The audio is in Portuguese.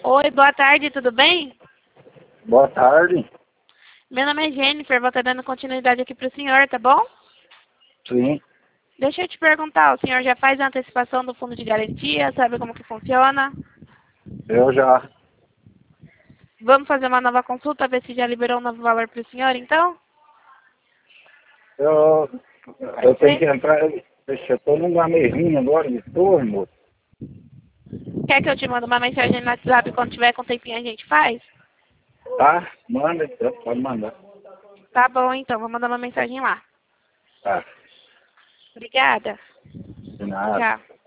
Oi, boa tarde, tudo bem? Boa tarde. Meu nome é Jennifer, vou estar dando continuidade aqui para o senhor, tá bom? Sim, Deixa eu te perguntar, o senhor já faz a antecipação do fundo de garantia, sabe como que funciona? eu já. Vamos fazer uma nova consulta, ver se já liberou um novo valor para o senhor, então? Eu, eu Pode tenho que ser? entrar. Deixa, eu estou num lugar meio ruim agora de turno. Quer que eu te mande uma mensagem no WhatsApp quando tiver com tempinho a gente faz? Tá? Manda, então, pode mandar. Tá bom, então, vou mandar uma mensagem lá. Tá, Obrigada. de nada. Tchau.